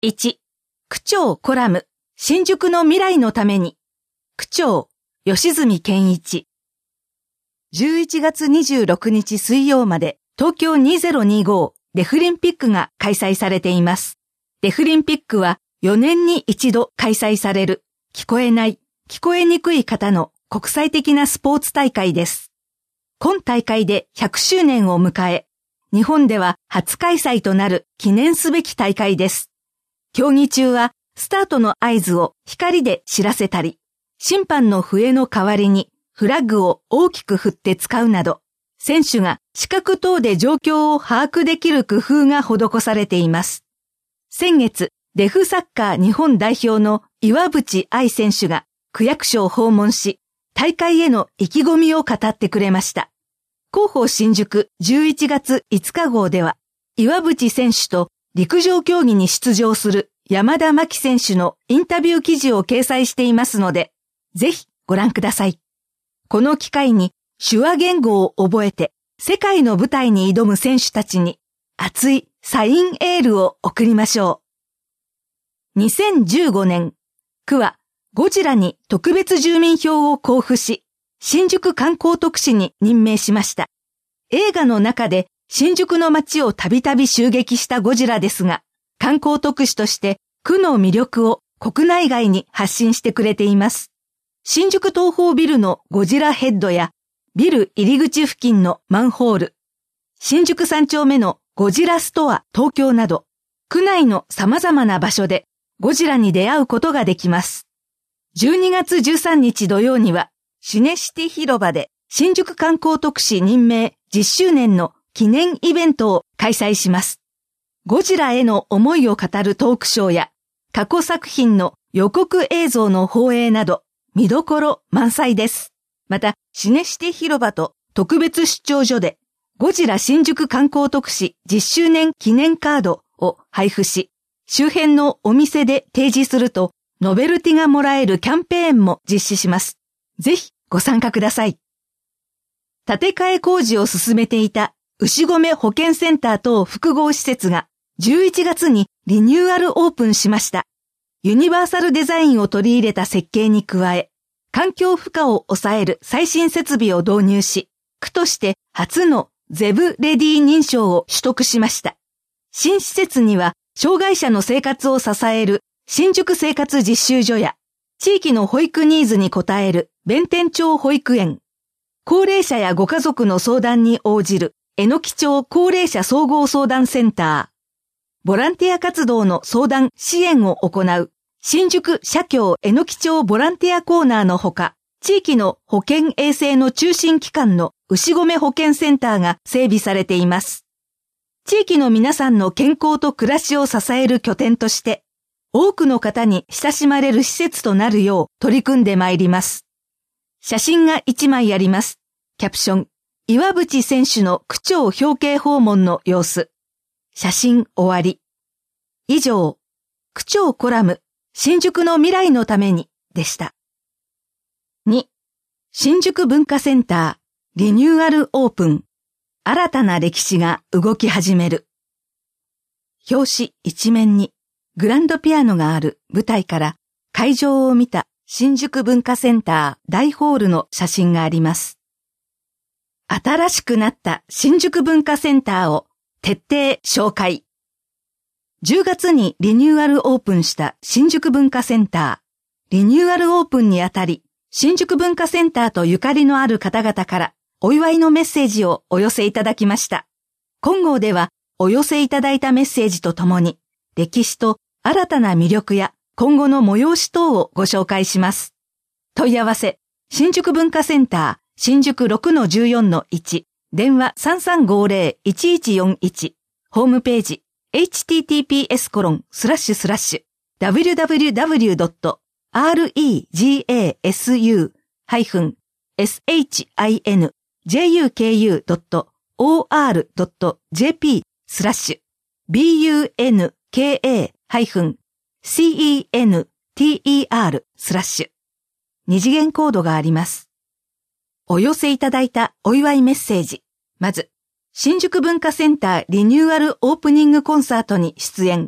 1、区長コラム、新宿の未来のために。区長、吉住健一。11月26日水曜まで東京2025デフリンピックが開催されています。デフリンピックは4年に一度開催される聞こえない、聞こえにくい方の国際的なスポーツ大会です。今大会で100周年を迎え、日本では初開催となる記念すべき大会です。競技中はスタートの合図を光で知らせたり、審判の笛の代わりにフラッグを大きく振って使うなど、選手が視覚等で状況を把握できる工夫が施されています。先月、デフサッカー日本代表の岩渕愛選手が区役所を訪問し、大会への意気込みを語ってくれました。広報新宿11月5日号では、岩渕選手と陸上競技に出場する山田真希選手のインタビュー記事を掲載していますので、ぜひご覧ください。この機会に手話言語を覚えて世界の舞台に挑む選手たちに熱いサインエールを送りましょう。2015年、区はゴジラに特別住民票を交付し、新宿観光特使に任命しました。映画の中で新宿の街をたびたび襲撃したゴジラですが、観光特使として区の魅力を国内外に発信してくれています。新宿東宝ビルのゴジラヘッドやビル入り口付近のマンホール、新宿3丁目のゴジラストア東京など、区内の様々な場所でゴジラに出会うことができます。12月13日土曜には、シネシティ広場で新宿観光特使任命10周年の記念イベントを開催します。ゴジラへの思いを語るトークショーや過去作品の予告映像の放映など見どころ満載です。また、シネシティ広場と特別出張所でゴジラ新宿観光特使10周年記念カードを配布し、周辺のお店で提示するとノベルティがもらえるキャンペーンも実施します。ぜひご参加ください。建て替え工事を進めていた牛込保健センター等複合施設が11月にリニューアルオープンしました。ユニバーサルデザインを取り入れた設計に加え、環境負荷を抑える最新設備を導入し、区として初のゼブレディ認証を取得しました。新施設には障害者の生活を支える新宿生活実習所や、地域の保育ニーズに応える弁天町保育園、高齢者やご家族の相談に応じる榎木町高齢者総合相談センター、ボランティア活動の相談支援を行う新宿社協榎木町ボランティアコーナーのほか、地域の保健衛生の中心機関の牛込保健センターが整備されています。地域の皆さんの健康と暮らしを支える拠点として、多くの方に親しまれる施設となるよう取り組んでまいります。写真が1枚あります。キャプション、岩渕選手の区長表敬訪問の様子。写真終わり。以上、区長コラム、新宿の未来のためにでした。2、新宿文化センター、リニューアルオープン。新たな歴史が動き始める。表紙一面に、グランドピアノがある舞台から会場を見た新宿文化センター大ホールの写真があります。新しくなった新宿文化センターを徹底紹介。10月にリニューアルオープンした新宿文化センター。リニューアルオープンにあたり、新宿文化センターとゆかりのある方々からお祝いのメッセージをお寄せいただきました。今号ではお寄せいただいたメッセージとともに、歴史と新たな魅力や今後の催し等をご紹介します。問い合わせ、新宿文化センター、新宿 6-14-1、電話 3350-1141、ホームページ、https://www.regasinjuku.or.jp bunka-center/二次元コードがあります。お寄せいただいたお祝いメッセージ。まず、新宿文化センターリニューアルオープニングコンサートに出演。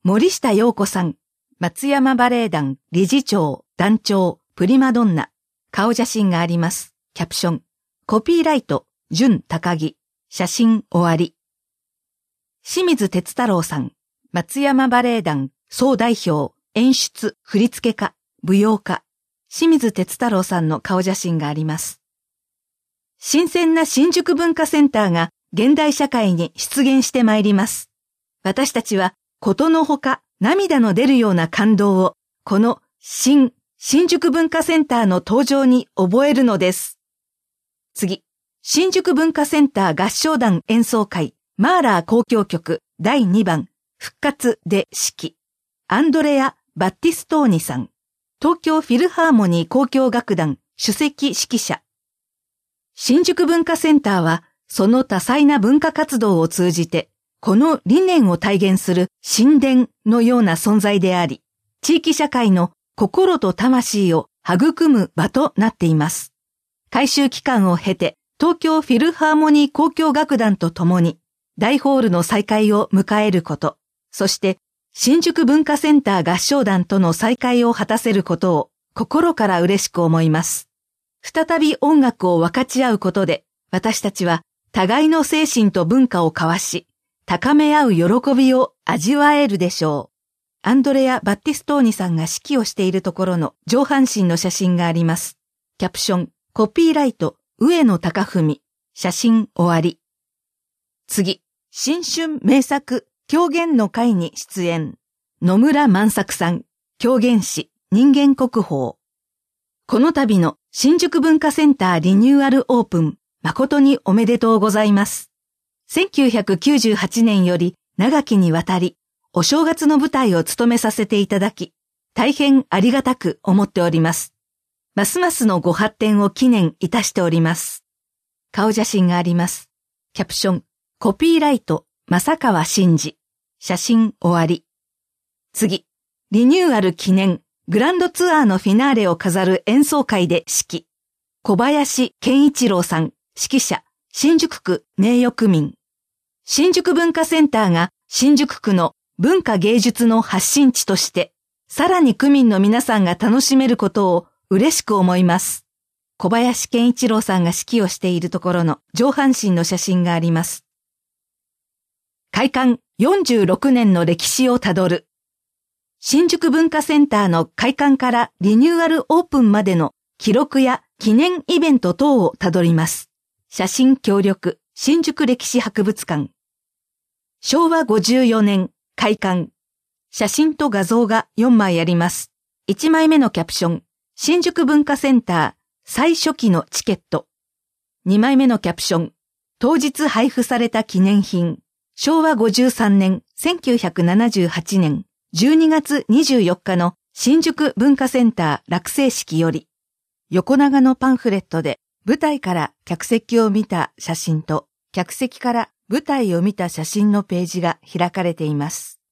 森下陽子さん、松山バレエ団理事長、団長、プリマドンナ。顔写真があります。キャプション。コピーライト、純高木。写真終わり。清水哲太郎さん、松山バレエ団総代表、演出、振付家、舞踊家。清水哲太郎さんの顔写真があります。新鮮な新宿文化センターが現代社会に出現してまいります。私たちはことのほか涙の出るような感動をこの新宿文化センターの登場に覚えるのです。次、新宿文化センター合唱団演奏会マーラー交響曲第2番復活で指揮。アンドレア・バッティストーニさん。東京フィルハーモニー交響楽団首席指揮者。新宿文化センターはその多彩な文化活動を通じてこの理念を体現する神殿のような存在であり、地域社会の心と魂を育む場となっています。改修期間を経て東京フィルハーモニー交響楽団と共に大ホールの再開を迎えること、そして新宿文化センター合唱団との再会を果たせることを心から嬉しく思います。再び音楽を分かち合うことで、私たちは互いの精神と文化を交わし、高め合う喜びを味わえるでしょう。アンドレア・バッティストーニさんが指揮をしているところの上半身の写真があります。キャプション、コピーライト、上野貴文。写真終わり。次、新春名作、狂言の会に出演。野村万作さん、狂言師、人間国宝。この度の新宿文化センターリニューアルオープン、誠におめでとうございます。1998年より長きにわたり、お正月の舞台を務めさせていただき、大変ありがたく思っております。ますますのご発展を祈念いたしております。顔写真があります。キャプション、コピーライト、正川真二。写真終わり。次、リニューアル記念グランドツアーのフィナーレを飾る演奏会で指揮。小林健一郎さん、指揮者、新宿区名誉区民。新宿文化センターが新宿区の文化芸術の発信地として、さらに区民の皆さんが楽しめることを嬉しく思います。小林健一郎さんが指揮をしているところの上半身の写真があります。開館46年の歴史をたどる。新宿文化センターの開館からリニューアルオープンまでの記録や記念イベント等をたどります。写真協力、新宿歴史博物館。昭和54年、開館。写真と画像が4枚あります。1枚目のキャプション、新宿文化センター最初期のチケット。2枚目のキャプション、当日配布された記念品。昭和53年、1978年12月24日の新宿文化センター落成式より、横長のパンフレットで舞台から客席を見た写真と客席から舞台を見た写真のページが開かれています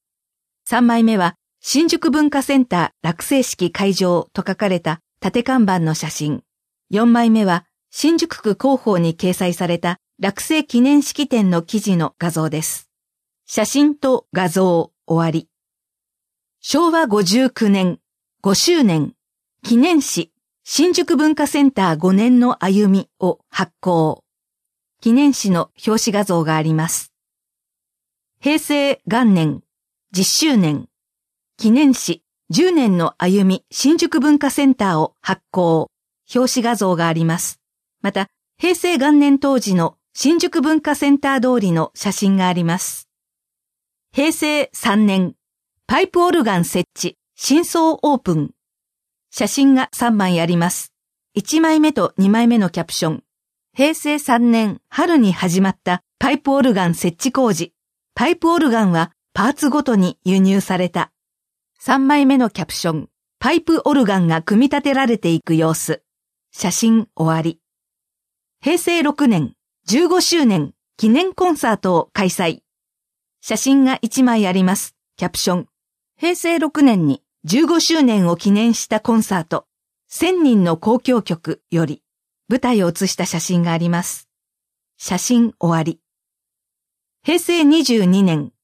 。3枚目は新宿文化センター落成式会場と書かれた縦看板の写真。4枚目は新宿区広報に掲載された落成記念式典の記事の画像です。写真と画像終わり。昭和59年5周年記念誌新宿文化センター5年の歩みを発行。記念誌の表紙画像があります。平成元年10周年記念誌10年の歩み新宿文化センターを発行。表紙画像があります。また、平成元年当時の新宿文化センター通りの写真があります。平成3年、パイプオルガン設置、新装オープン。写真が3枚あります。1枚目と2枚目のキャプション。平成3年春に始まったパイプオルガン設置工事。パイプオルガンはパーツごとに輸入された。3枚目のキャプション。パイプオルガンが組み立てられていく様子。写真終わり。平成6年15周年記念コンサートを開催。写真が1枚あります。キャプション。平成6年に15周年を記念したコンサート、1000人の交響曲より、舞台を写した写真があります。写真終わり。平成22年、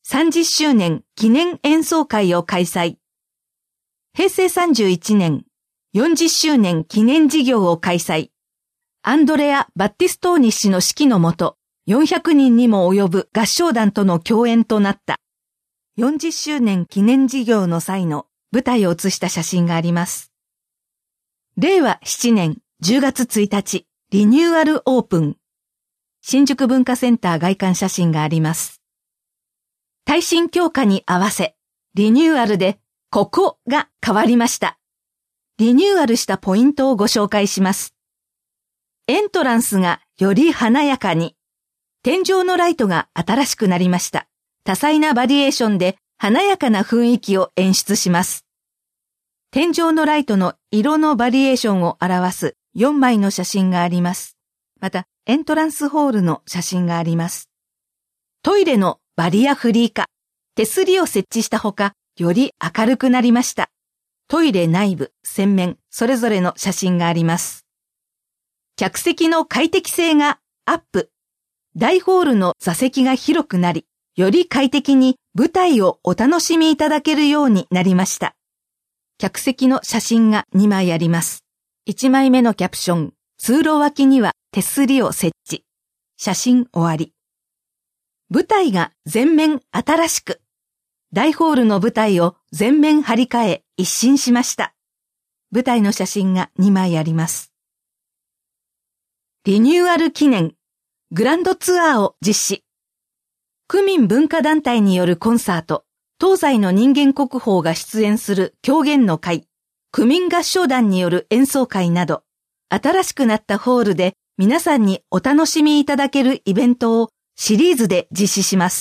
30周年記念演奏会を開催。平成31年40周年記念事業を開催。アンドレア・バッティストーニ氏の指揮のもと、400人にも及ぶ合唱団との共演となった。40周年記念事業の際の舞台を写した写真があります。令和7年10月1日、リニューアルオープン。新宿文化センター外観写真があります。耐震強化に合わせ、リニューアルでここが変わりました。リニューアルしたポイントをご紹介します。エントランスがより華やかに。天井のライトが新しくなりました。多彩なバリエーションで華やかな雰囲気を演出します。天井のライトの色のバリエーションを表す4枚の写真があります。また、エントランスホールの写真があります。トイレのバリアフリー化、手すりを設置したほか、より明るくなりました。トイレ内部、洗面、それぞれの写真があります。客席の快適性がアップ。大ホールの座席が広くなり、より快適に舞台をお楽しみいただけるようになりました。客席の写真が2枚あります。1枚目のキャプション、通路脇には手すりを設置。写真終わり。舞台が全面新しく。大ホールの舞台を全面張り替え一新しました。舞台の写真が2枚あります。リニューアル記念。グランドツアーを実施。区民文化団体によるコンサート、東西の人間国宝が出演する狂言の会、区民合唱団による演奏会など、新しくなったホールで皆さんにお楽しみいただけるイベントをシリーズで実施します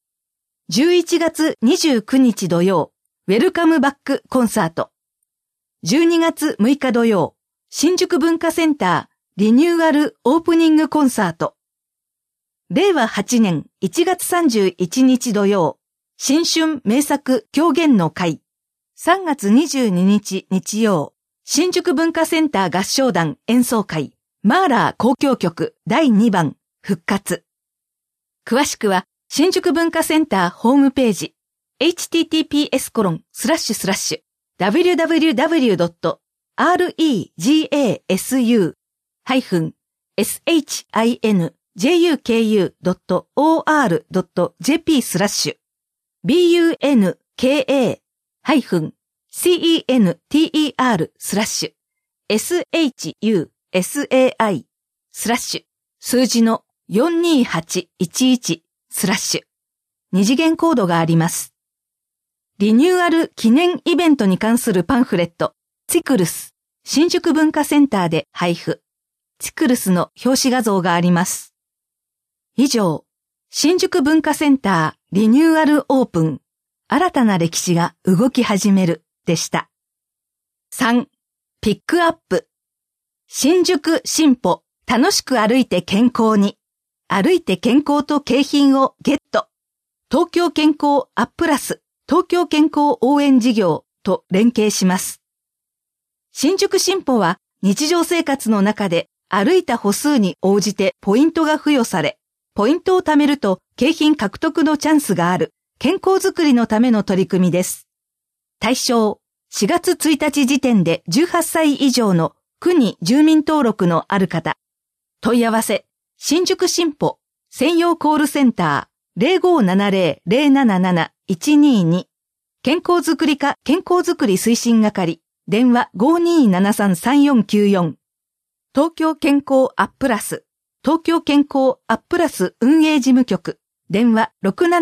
。11月29日土曜、ウェルカムバックコンサート。12月6日土曜、新宿文化センターリニューアルオープニングコンサート。令和8年1月31日土曜、新春名作狂言の会。3月22日日曜、新宿文化センター合唱団演奏会、マーラー交響曲第2番復活。詳しくは、新宿文化センターホームページ、https://www.regasu-juku.or.jp/ bunker-center/SHUSAI/ 数字の42811/ 二次元コードがあります。リニューアル記念イベントに関するパンフレット、チクルス、新宿文化センターで配布。チクルスの表紙画像があります。以上、新宿文化センターリニューアルオープン、新たな歴史が動き始めるでした。3、ピックアップ。新宿進歩、楽しく歩いて健康に。歩いて健康と景品をゲット。東京健康アップラス、東京健康応援事業と連携します。新宿進歩は日常生活の中で歩いた歩数に応じてポイントが付与され、ポイントを貯めると景品獲得のチャンスがある健康づくりのための取り組みです。対象、4月1日時点で18歳以上の区に住民登録のある方。問い合わせ、新宿進歩専用コールセンター 0570-077-122 健康づくり課健康づくり推進係電話 5273-3494 東京健康アップラス東京健康アップラス運営事務局電話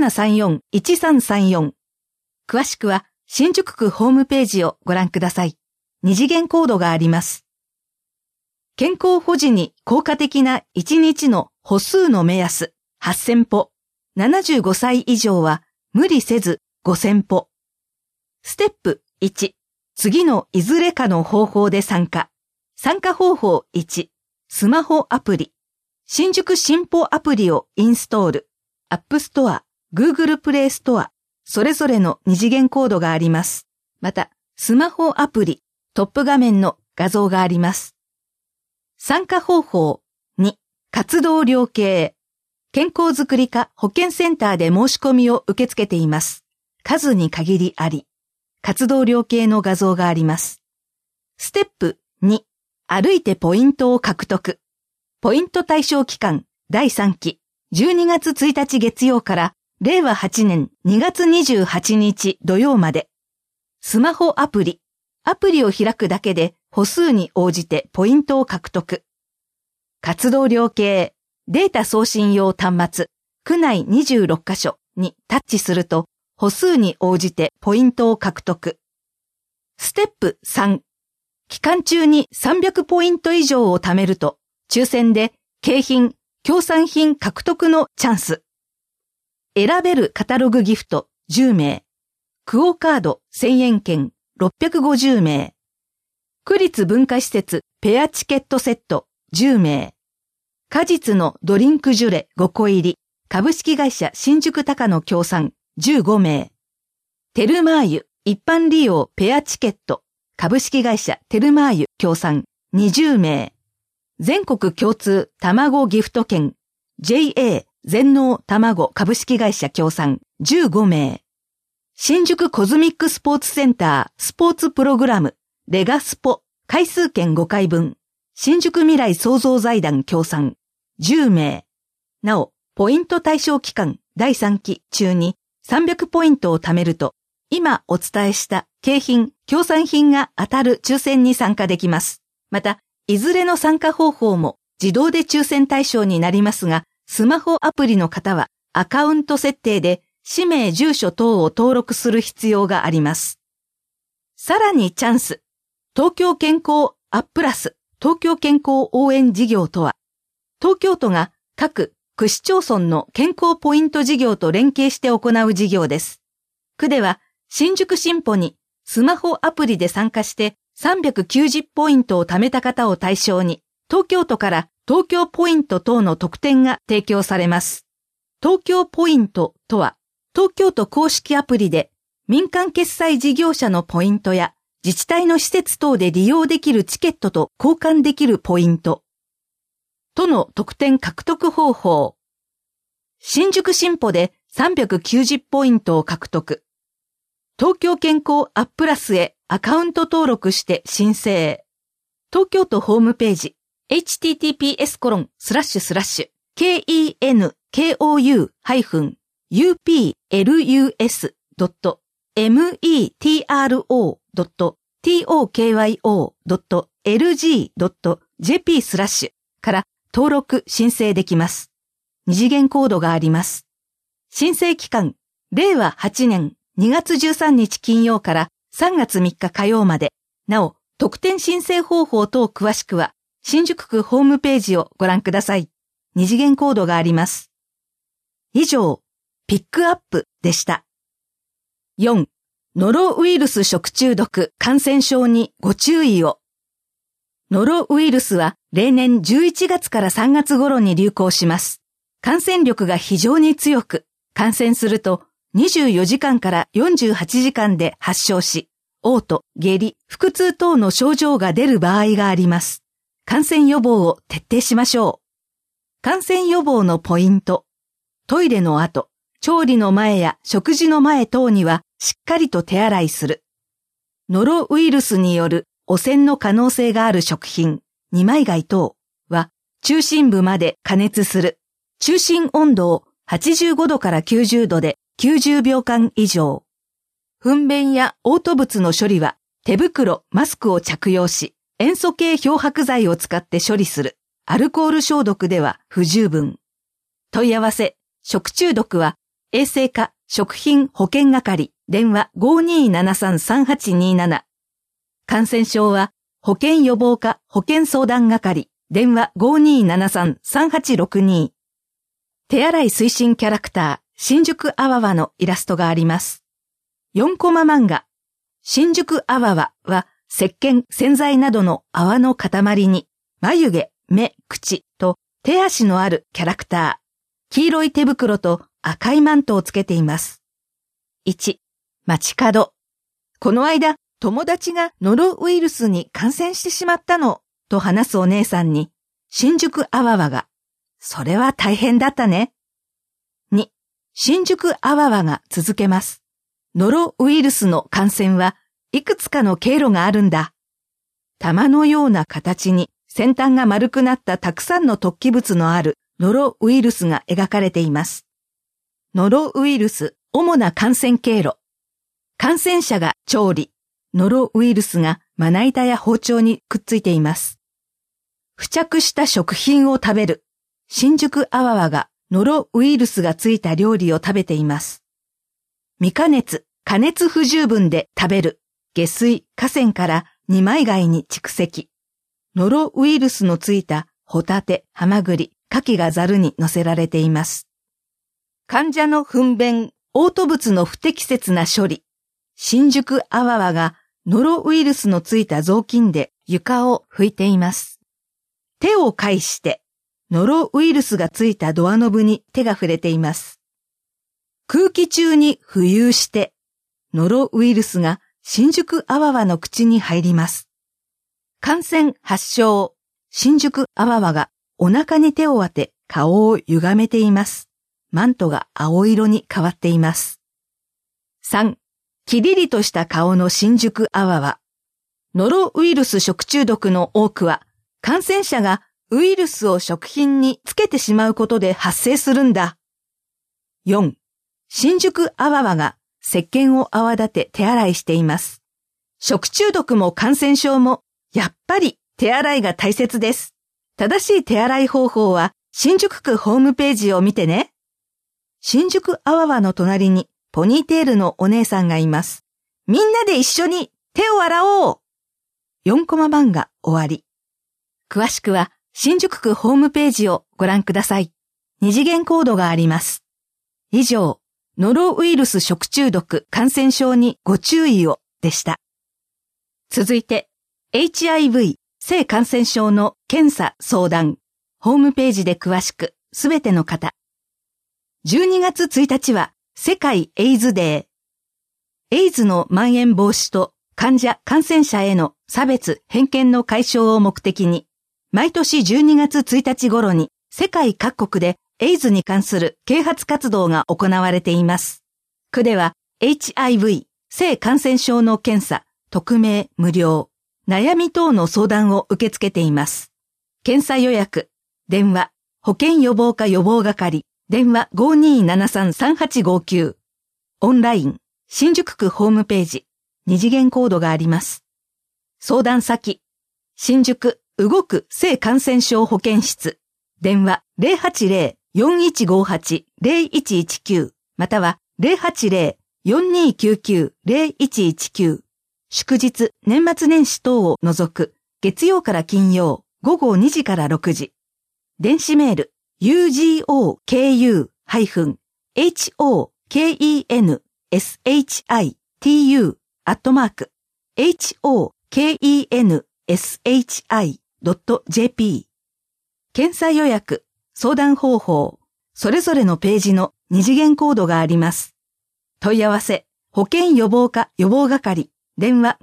6734-1334 詳しくは新宿区ホームページをご覧ください。二次元コードがあります。健康保持に効果的な1日の歩数の目安8000歩。75歳以上は無理せず5000歩。ステップ1。次のいずれかの方法で参加。参加方法1。スマホアプリ。新宿進歩アプリをインストール。アップストア、Google プレイストア、それぞれの二次元コードがあります。また、スマホアプリ、トップ画面の画像があります。参加方法2、活動量計。 健康づくり課保健センターで申し込みを受け付けています。数に限りあり、活動量計の画像があります。ステップ2、歩いてポイントを獲得。ポイント対象期間第3期、12月1日月曜から令和8年2月28日土曜まで。スマホアプリを開くだけで歩数に応じてポイントを獲得。活動量計、データ送信用端末、区内26カ所にタッチすると歩数に応じてポイントを獲得。ステップ3、期間中に300ポイント以上を貯めると抽選で景品、協賛品獲得のチャンス。選べるカタログギフト10名。クオカード1000円券650名。区立文化施設ペアチケットセット10名。果実のドリンクジュレ5個入り。株式会社新宿高野協賛15名。テルマーユ一般利用ペアチケット。株式会社テルマーユ協賛20名。全国共通卵ギフト券 JA 全農卵株式会社協賛15名。新宿コズミックスポーツセンタースポーツプログラムレガスポ回数券5回分新宿未来創造財団協賛10名。なお、ポイント対象期間第3期中に300ポイントを貯めると今お伝えした景品、協賛品が当たる抽選に参加できます。また、いずれの参加方法も自動で抽選対象になりますが、スマホアプリの方はアカウント設定で氏名、住所等を登録する必要があります。さらにチャンス。東京健康アップラス東京健康応援事業とは、東京都が各区市町村の健康ポイント事業と連携して行う事業です。区では新宿新歩にスマホアプリで参加して390ポイントを貯めた方を対象に、東京都から東京ポイント等の特典が提供されます。東京ポイントとは、東京都公式アプリで民間決済事業者のポイントや自治体の施設等で利用できるチケットと交換できるポイント。都の特典獲得方法。新宿新歩で390ポイントを獲得。東京健康アップラスへアカウント登録して申請。東京都ホームページ https://kenupulus.metro.tokyo.lg.jp/ から登録申請できます。二次元コードがあります。申請期間、令和8年2月13日金曜から3月3日火曜まで。なお、特典申請方法等詳しくは、新宿区ホームページをご覧ください。二次元コードがあります。以上、ピックアップでした。4、ノロウイルス食中毒感染症にご注意を。ノロウイルスは例年11月から3月頃に流行します。感染力が非常に強く、感染すると24時間から48時間で発症し、嘔吐、下痢、腹痛等の症状が出る場合があります。感染予防を徹底しましょう。感染予防のポイント。トイレの後、調理の前や食事の前等にはしっかりと手洗いする。ノロウイルスによる汚染の可能性がある食品、二枚貝等は中心部まで加熱する。中心温度を85度から90度で90秒間以上。糞便や嘔吐物の処理は手袋、マスクを着用し、塩素系漂白剤を使って処理する。アルコール消毒では不十分。問い合わせ、食中毒は衛生課食品保健係電話 5273-3827。感染症は保健予防課保健相談係電話 5273-3862。手洗い推進キャラクター新宿あわわのイラストがあります。4コマ漫画新宿あわわは石鹸、洗剤などの泡の塊に眉毛、目、口と手足のあるキャラクター。黄色い手袋と赤いマントをつけています。1、街角。この間、友達がノロウイルスに感染してしまったの、と話すお姉さんに、新宿あわわが、それは大変だったね、 新宿あわわが続けます。ノロウイルスの感染はいくつかの経路があるんだ。玉のような形に先端が丸くなったたくさんの突起物のあるノロウイルスが描かれています。ノロウイルス、主な感染経路。感染者が調理。ノロウイルスがまな板や包丁にくっついています。付着した食品を食べる。新宿あわわがノロウイルスがついた料理を食べています。未加熱、加熱不十分で食べる。下水、河川から二枚貝に蓄積。ノロウイルスのついたホタテ、ハマグリ、カキがザルに乗せられています。患者の糞便、嘔吐物の不適切な処理。新宿あわわがノロウイルスのついた雑巾で床を拭いています。手を介して、ノロウイルスがついたドアノブに手が触れています。空気中に浮遊して、ノロウイルスが新宿あわわの口に入ります。感染発症、新宿あわわがお腹に手を当て顔を歪めています。マントが青色に変わっています。3. キリリとした顔の新宿あわわ。ノロウイルス食中毒の多くは、感染者がウイルスを食品につけてしまうことで発生するんだ。4. 新宿あわわが石鹸を泡立て手洗いしています。食中毒も感染症も、やっぱり手洗いが大切です。正しい手洗い方法は、新宿区ホームページを見てね。新宿あわわの隣にポニーテールのお姉さんがいます。みんなで一緒に手を洗おう。4コマ漫画終わり。詳しくは新宿区ホームページをご覧ください。二次元コードがあります。以上、ノロウイルス食中毒感染症にご注意をでした。続いて、HIV 性感染症の検査相談。ホームページで詳しくすべての方。12月1日は世界エイズデー。エイズの蔓延防止と患者・感染者への差別・偏見の解消を目的に、毎年12月1日頃に世界各国でエイズに関する啓発活動が行われています。区では HIV 性感染症の検査、匿名無料、悩み等の相談を受け付けています。検査予約、電話、保健予防課予防係、電話 5273-3859。オンライン、新宿区ホームページ、二次元コードがあります。相談先、新宿動く性感染症保健室、電話 080-4158-0119 または 080-4299-0119。祝日、年末年始等を除く月曜から金曜午後2時から6時。電子メールugokenship@hokenshi.jp 検査予約、相談方法、それぞれのページの二次元コードがあります。問い合わせ、保健予防課予防係、電話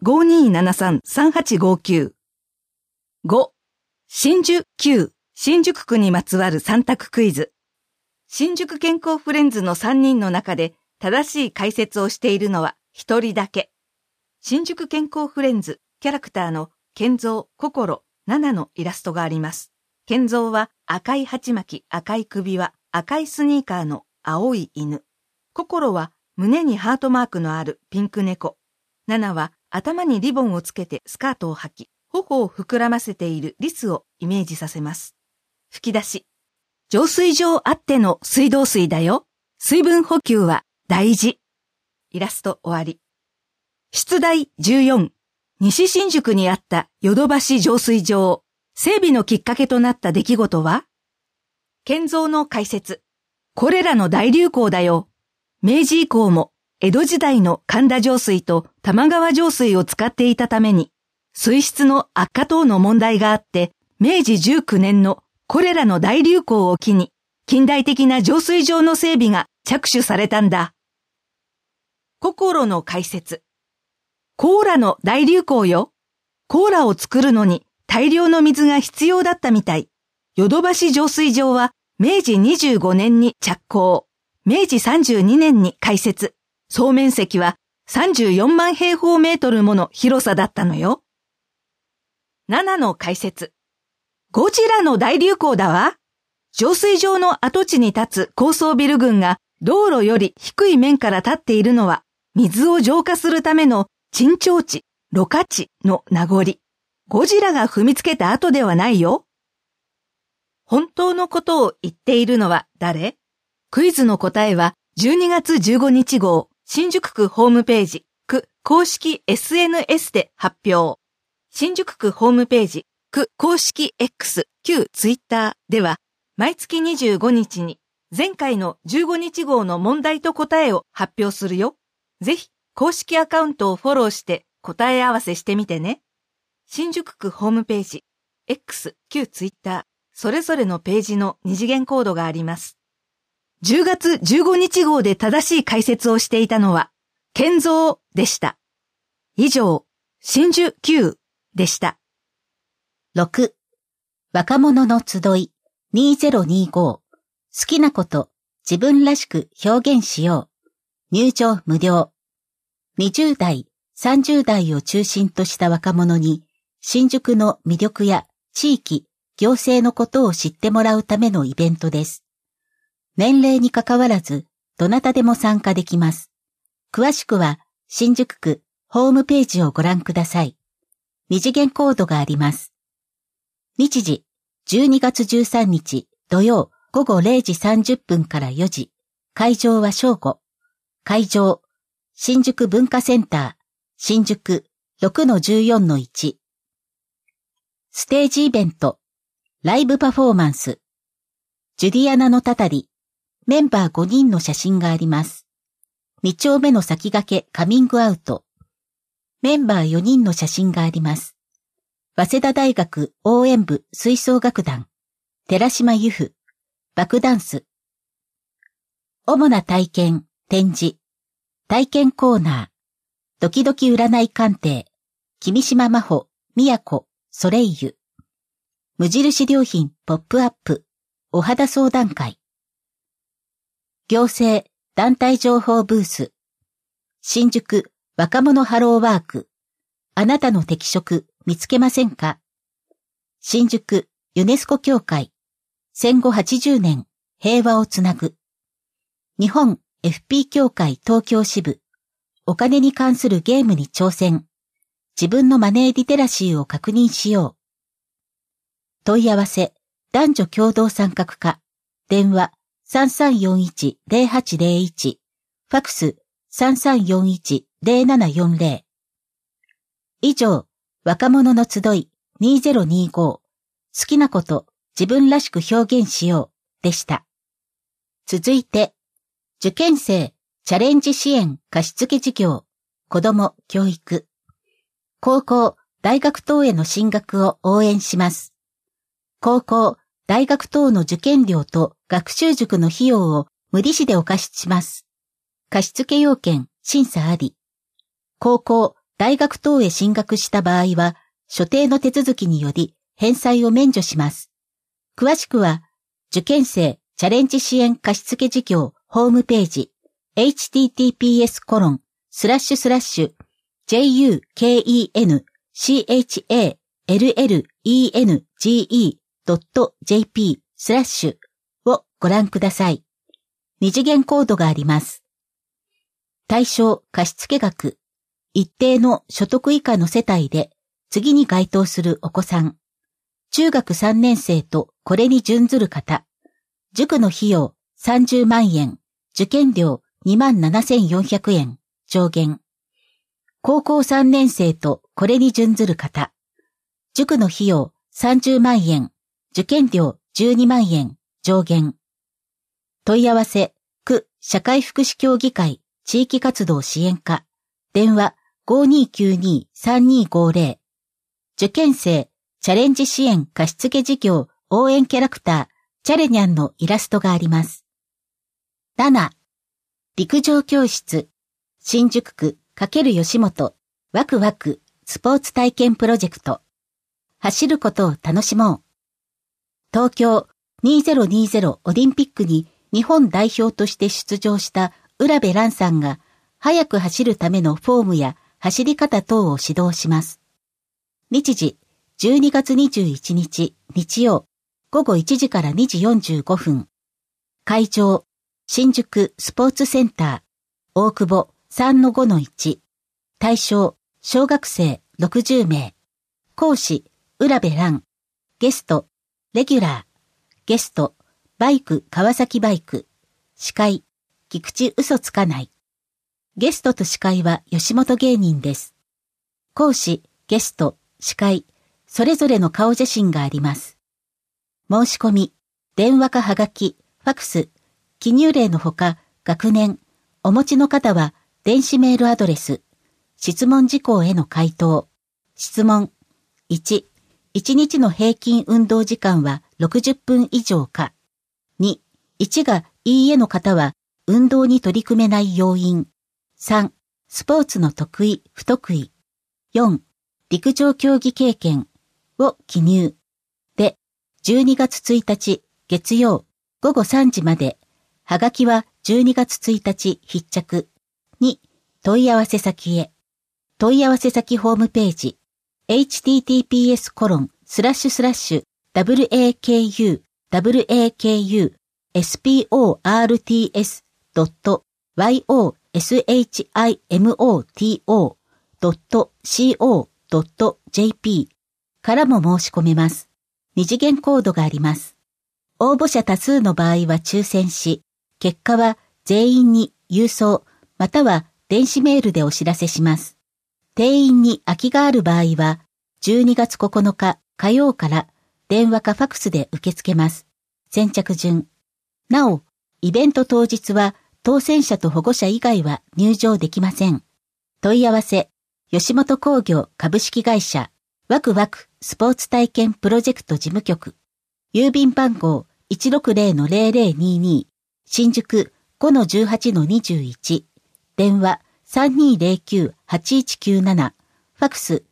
5273-3859。5. 新宿区にまつわる3択クイズ。新宿健康フレンズの3人の中で正しい解説をしているのは1人だけ。新宿健康フレンズキャラクターの健三、心、7のイラストがあります。健三は赤い鉢巻き、赤い首輪、赤いスニーカーの青い犬。心は胸にハートマークのあるピンク猫。7は頭にリボンをつけてスカートを履き、頬を膨らませているリスをイメージさせます。吹き出し。浄水場あっての水道水だよ。水分補給は大事。イラスト終わり。出題14。西新宿にあったヨドバシ浄水場。整備のきっかけとなった出来事は？健三の解説。これらの大流行だよ。明治以降も江戸時代の神田上水と玉川上水を使っていたために、水質の悪化等の問題があって、明治19年のこれらの大流行を機に、近代的な浄水場の整備が着手されたんだ。心の解説。コーラの大流行よ。コーラを作るのに大量の水が必要だったみたい。ヨドバシ浄水場は明治25年に着工。 明治32年に開設。総面積は34万平方メートルもの広さだったのよ。7の解説。ゴジラの大流行だわ。浄水場の跡地に立つ高層ビル群が道路より低い面から立っているのは、水を浄化するための沈長地、ろ過地の名残。ゴジラが踏みつけた跡ではないよ。本当のことを言っているのは誰？クイズの答えは12月15日号、新宿区ホームページ、区公式 SNS で発表。新宿区ホームページ、区公式 X、旧ツイッターでは、毎月25日に前回の15日号の問題と答えを発表するよ。ぜひ公式アカウントをフォローして答え合わせしてみてね。新宿区ホームページ、X、旧ツイッター、それぞれのページの二次元コードがあります。10月15日号で正しい解説をしていたのは、建造でした。以上、真珠 Q でした。 6. 若者の集い2025好きなこと自分らしく表現しよう。入場無料。20代、30代を中心とした若者に新宿の魅力や地域、行政のことを知ってもらうためのイベントです。年齢に関わらずどなたでも参加できます。詳しくは新宿区ホームページをご覧ください。二次元コードがあります。日時、12月13日土曜午後0時30分から4時。会場は正午。会場、新宿文化センター、新宿 6-14-1。ステージイベント、ライブパフォーマンス。ジュディアナのたたり、メンバー5人の写真があります。2丁目の先駆けカミングアウト。メンバー4人の写真があります。早稲田大学応援部吹奏楽団、寺島由布、バクダンス。主な体験、展示、体験コーナー、ドキドキ占い鑑定、君島真帆、宮子、ソレイユ。無印良品ポップアップ、お肌相談会。行政、団体情報ブース。新宿、若者ハローワーク。あなたの適職見つけませんか？新宿、ユネスコ協会。戦後80年、平和をつなぐ。日本 FP 協会東京支部。お金に関するゲームに挑戦。自分のマネーリテラシーを確認しよう。問い合わせ、男女共同参画課。電話、3341-0801。ファクス、3341-0740。以上、若者の集い2025好きなこと自分らしく表現しようでした。続いて、受験生チャレンジ支援貸付事業子ども教育高校大学等への進学を応援します。高校大学等の受験料と学習塾の費用を無利子でお貸しします。貸付要件審査あり。高校大学等へ進学した場合は所定の手続きにより返済を免除します。詳しくは受験生チャレンジ支援貸付事業ホームページ https://jukenchallenge.jp/ をご覧ください。二次元コードがあります。対象貸付額。一定の所得以下の世帯で次に該当するお子さん。中学3年生とこれに準ずる方。塾の費用30万円。受験料27,400円。上限。高校3年生とこれに準ずる方。塾の費用30万円。受験料12万円。上限。問い合わせ、区社会福祉協議会地域活動支援課。電話5292-3250。受験生チャレンジ支援貸付事業応援キャラクターチャレニャンのイラストがあります。7. 陸上教室新宿区×吉本ワクワクスポーツ体験プロジェクト走ることを楽しもう東京2020オリンピックに日本代表として出場した浦部蘭さんが速く走るためのフォームや走り方等を指導します。日時、12月21日日曜午後1時から2時45分。会場、新宿スポーツセンター、大久保 3-5-1。対象、小学生60名。講師、浦部蘭。ゲスト、レギュラー。ゲスト、バイク川崎バイク。司会、菊池嘘つかない。ゲストと司会は吉本芸人です。講師、ゲスト、司会、それぞれの顔写真があります。申し込み、電話かはがき、ファクス、記入例のほか、学年、お持ちの方は、電子メールアドレス、質問事項への回答。質問、1、1日の平均運動時間は60分以上か。2、1がいいえの方は、運動に取り組めない要因。3、スポーツの得意、不得意。4、陸上競技経験を記入。で、12月1日月曜午後3時まで、はがきは12月1日必着。2、問い合わせ先へ。問い合わせ先ホームページ、https://waku.sportsimot.co.jp からも申し込めます。二次元コードがあります。応募者多数の場合は抽選し、結果は全員に郵送または電子メールでお知らせします。定員に空きがある場合は、12月9日火曜から電話かファクスで受け付けます。先着順。なお、イベント当日は当選者と保護者以外は入場できません。問い合わせ、吉本興業株式会社、ワクワクスポーツ体験プロジェクト事務局。郵便番号 160-0022 新宿 5-18-21 電話 3209-8197 ファクス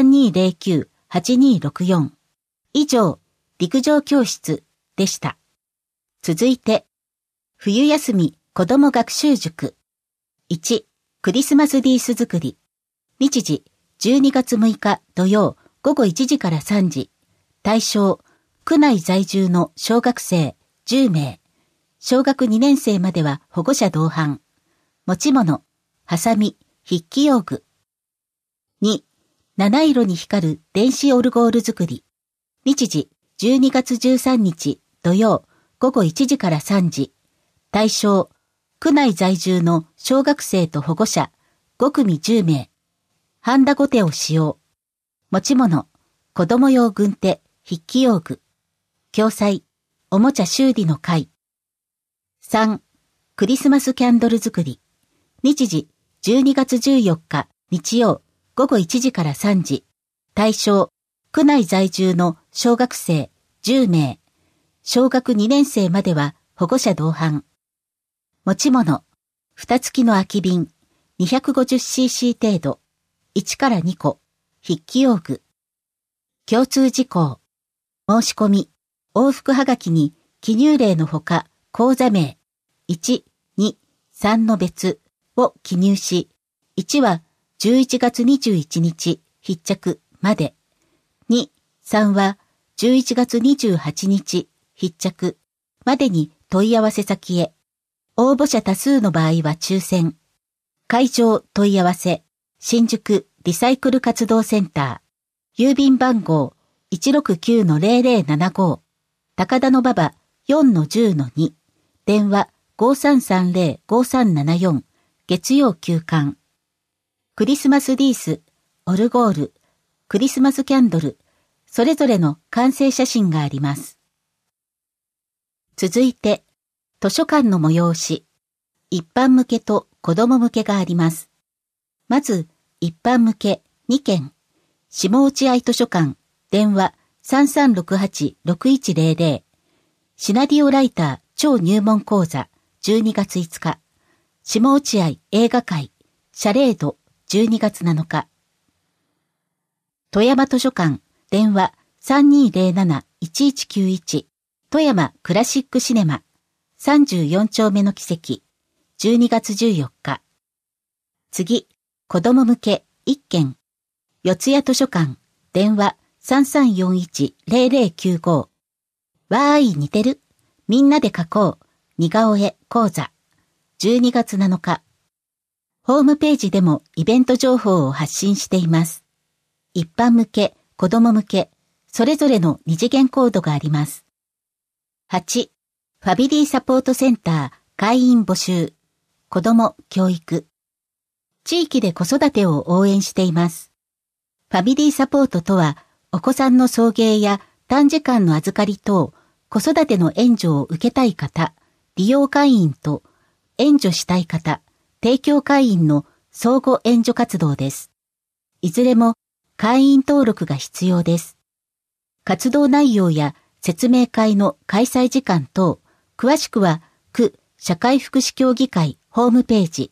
3209-8264 以上、陸上教室でした。続いて、冬休み子ども学習塾。1、クリスマスリース作り。日時、12月6日土曜午後1時から3時。対象、区内在住の小学生10名。小学2年生までは保護者同伴。持ち物、ハサミ、筆記用具。2、七色に光る電子オルゴール作り。日時、12月13日土曜午後1時から3時。対象、区内在住の小学生と保護者5組10名。ハンダゴテを使用。持ち物、子供用軍手、筆記用具。共催、おもちゃ修理の会。3、クリスマスキャンドル作り。日時、12月14日日曜午後1時から3時。対象、区内在住の小学生10名。小学2年生までは保護者同伴。持ち物、蓋付きの空き瓶、250cc 程度、1から2個、筆記用具。共通事項、申し込み、往復はがきに記入例のほか、講座名、1、2、3の別を記入し、1は11月21日必着まで、2、3は11月28日必着までに問い合わせ先へ。応募者多数の場合は抽選。会場問い合わせ、新宿リサイクル活動センター。郵便番号 169-0075。高田馬場 4-10-2。電話 5330-5374。月曜休館。クリスマスリース、オルゴール、クリスマスキャンドル、それぞれの完成写真があります。続いて、図書館の催し、一般向けと子供向けがあります。まず、一般向け2件、下落合図書館、電話 3368-6100、シナリオライター超入門講座12月5日、下落合映画会、シャレード12月7日、富山図書館、電話 3207-1191、富山クラシックシネマ、 34丁目の奇跡、12月14日。次、子供向け1件。四谷図書館、電話 3341-0095。わーい似てる。みんなで書こう。似顔絵講座。12月7日。ホームページでもイベント情報を発信しています。一般向け、子供向け、それぞれの二次元コードがあります。8、ファミリーサポートセンター会員募集。子供教育。地域で子育てを応援しています。ファミリーサポートとは、お子さんの送迎や短時間の預かり等、子育ての援助を受けたい方、利用会員と援助したい方、提供会員の相互援助活動です。いずれも会員登録が必要です。活動内容や説明会の開催時間等、詳しくは区社会福祉協議会ホームページ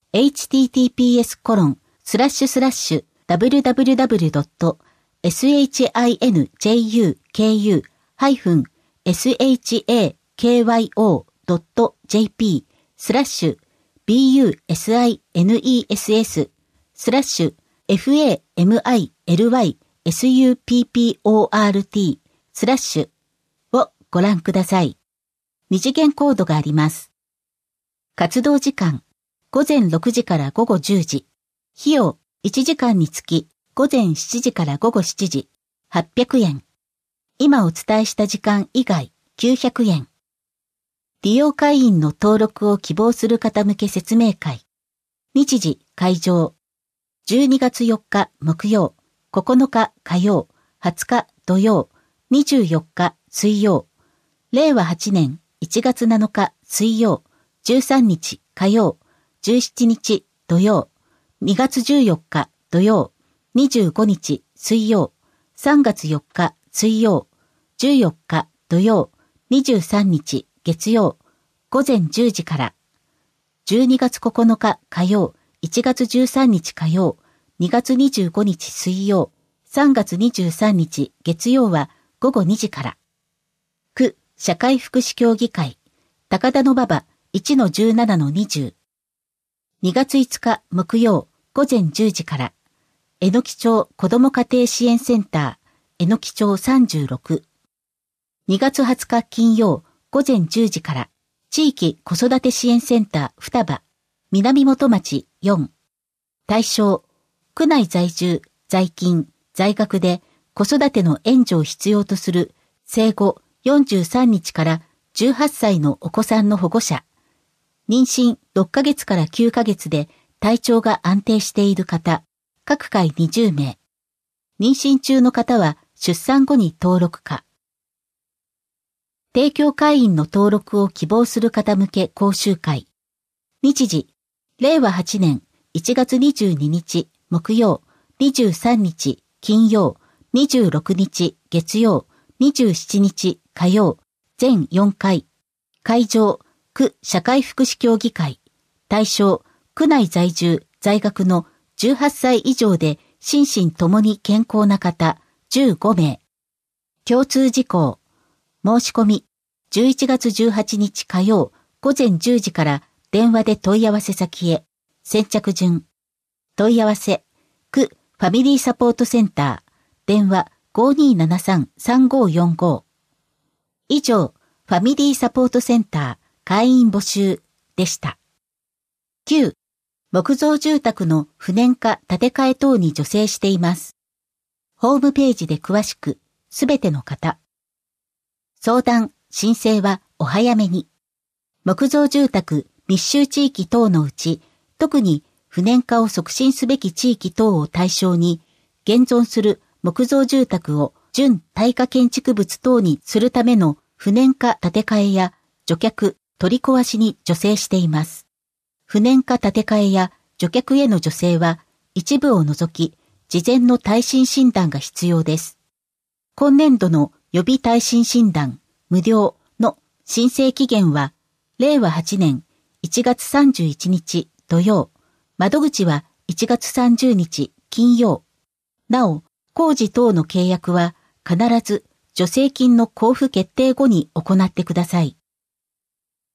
https://www.shinkyou.family-support/ をご覧ください。二次元コードがあります。活動時間、午前6時から午後10時。費用、1時間につき、午前7時から午後7時、800円。今お伝えした時間以外、900円。利用会員の登録を希望する方向け説明会。日時、会場。12月4日木曜、9日火曜、20日土曜、24日水曜。令和8年1月7日水曜、13日火曜、17日土曜、2月14日土曜、25日水曜、3月4日水曜、14日土曜、23日月曜、午前10時から、12月9日火曜、1月13日火曜、2月25日水曜、3月23日月曜は午後2時から。区社会福祉協議会、高田馬場 1-17-20。2月5日木曜午前10時から。えのき町子ども家庭支援センター、えのき町36。2月20日金曜午前10時から。地域子育て支援センター双葉、南本町4。対象、区内在住、在勤、在学で子育ての援助を必要とする生後43日から18歳のお子さんの保護者、妊娠6ヶ月から9ヶ月で体調が安定している方、各回20名。妊娠中の方は出産後に登録可。提供会員の登録を希望する方向け講習会。日時、令和8年1月22日木曜、23日金曜、26日月曜、27日火曜、全4回。会場、区社会福祉協議会。対象、区内在住、在学の18歳以上で心身ともに健康な方15名。共通事項。申し込み、11月18日火曜午前10時から電話で問い合わせ先へ。先着順。問い合わせ、区ファミリーサポートセンター。電話 5273-3545。以上、ファミリーサポートセンター会員募集でした。9、木造住宅の不燃化建て替え等に助成しています。ホームページで詳しく、すべての方。相談、申請はお早めに。木造住宅密集地域等のうち、特に不燃化を促進すべき地域等を対象に、現存する木造住宅を準耐火建築物等にするための不燃化建て替えや除却、取り壊しに助成しています。不燃化建て替えや除却への助成は一部を除き、事前の耐震診断が必要です。今年度の予備耐震診断無料の申請期限は、令和8年1月31日土曜、窓口は1月30日金曜。なお、工事等の契約は必ず助成金の交付決定後に行ってください。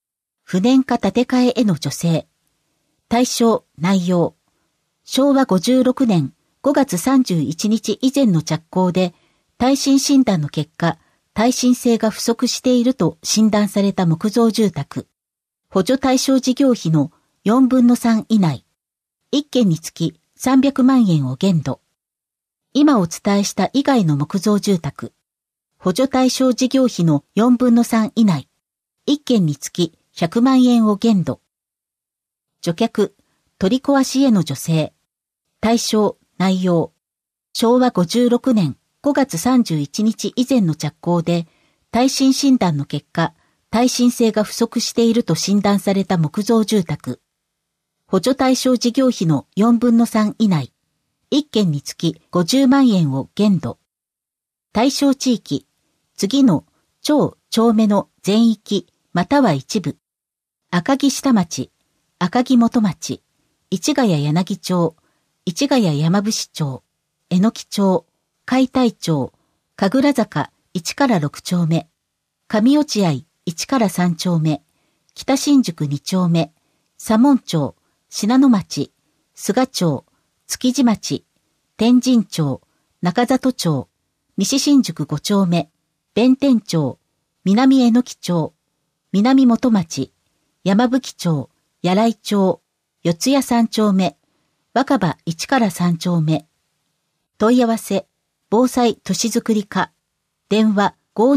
不燃化建て替えへの助成。対象、内容。昭和56年5月31日以前の着工で、耐震診断の結果、耐震性が不足していると診断された木造住宅。補助対象事業費の4分の3以内。1件につき300万円を限度。今お伝えした以外の木造住宅。補助対象事業費の4分の3以内。1件につき100万円を限度。除却、取り壊しへの助成。対象、内容。昭和56年5月31日以前の着工で、耐震診断の結果、耐震性が不足していると診断された木造住宅。補助対象事業費の4分の3以内。1件につき50万円を限度。対象地域。次の町目の全域または一部。赤城下町、赤城元町、市ヶ谷柳町、市ヶ谷山伏町、榎木町、海田町、神楽坂1から6丁目、上落合1から3丁目、北新宿2丁目、左門町、信濃町、菅町、築地町、天神町、中里町、西新宿5丁目、弁天町、南榎木町、南元町、山吹町、柳井町、四谷3丁目、若葉1から3丁目。問い合わせ、防災都市づくり課、電話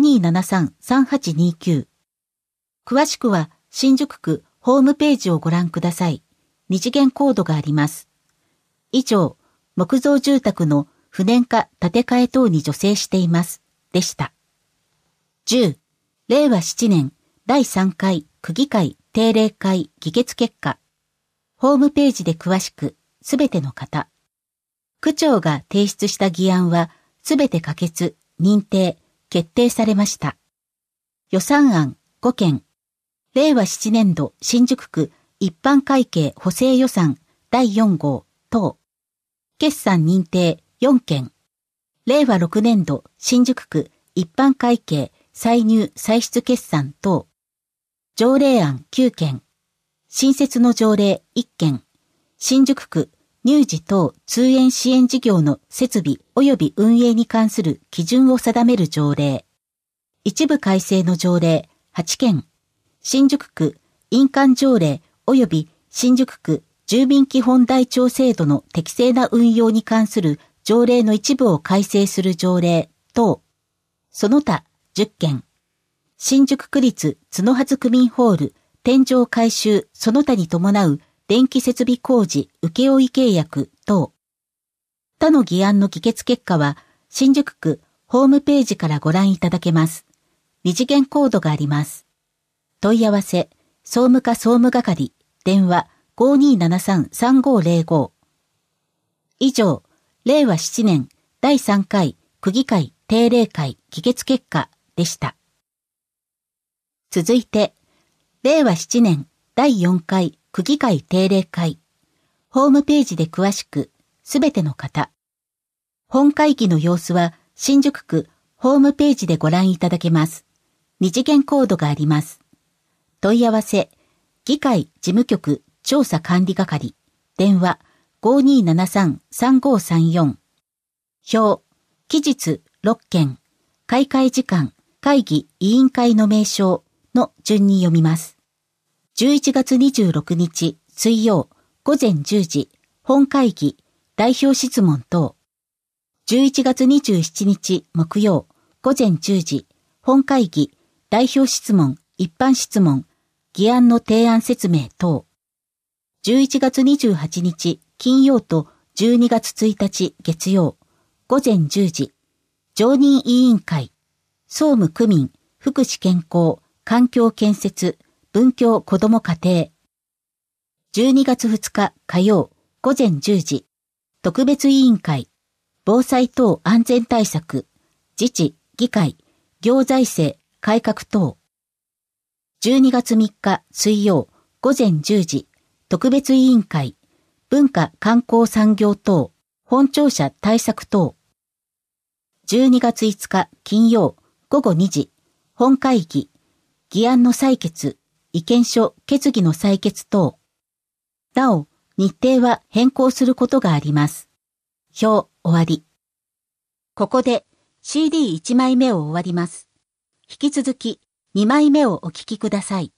5273-3829。詳しくは新宿区ホームページをご覧ください。二次元コードがあります。以上、木造住宅の不燃化建て替え等に助成しています。でした。10、令和7年第3回区議会定例会議決結果。ホームページで詳しく、すべての方。区長が提出した議案は、すべて可決、認定、決定されました。予算案5件。令和7年度新宿区一般会計補正予算第4号等。決算認定4件。令和6年度新宿区一般会計歳入歳出決算等。条例案9件。新設の条例1件。新宿区乳児等通園支援事業の設備及び運営に関する基準を定める条例。一部改正の条例8件。新宿区印鑑条例及び新宿区住民基本台帳制度の適正な運用に関する条例の一部を改正する条例等。その他10件。新宿区立角筈区民ホール天井改修その他に伴う電気設備工事請負契約等。他の議案の議決結果は新宿区ホームページからご覧いただけます。二次元コードがあります。問い合わせ、総務課総務係、電話 5273-3505。以上、令和7年第3回区議会定例会議決結果でした。続いて、令和7年第4回区議会定例会。ホームページで詳しく、すべての方。本会議の様子は新宿区ホームページでご覧いただけます。二次元コードがあります。問い合わせ、議会事務局調査管理係、電話 5273-3534。表、期日6件、開会時間、会議委員会の名称の順に読みます。11月26日水曜午前10時、本会議、代表質問等。11月27日木曜午前10時、本会議、代表質問、一般質問、議案の提案説明等。11月28日金曜と12月1日月曜、午前10時、常任委員会、総務区民、福祉健康、環境建設、文教子ども家庭。12月2日火曜、午前10時、特別委員会、防災等安全対策、自治、議会、行財政、改革等。12月3日水曜午前10時、特別委員会、文化観光産業等、本庁舎対策等。12月5日金曜午後2時、本会議、議案の採決、 意見書決議の採決等。なお、日程は変更することがあります。表終わり。ここで CD1 枚目を終わります。引き続き2枚目をお聞きください。